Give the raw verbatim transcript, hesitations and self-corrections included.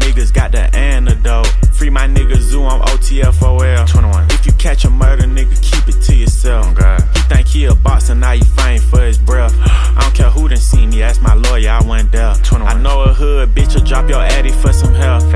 niggas got the antidote. Free my nigga Zoo, I'm O T F O L. twenty-one. If you catch a murder, nigga, keep it to yourself. Oh God. He think he a boxer, now you faint for his breath. I don't care who done seen me, ask my lawyer, I went there. twenty-one. I know a hood bitch'll drop your addy for some help.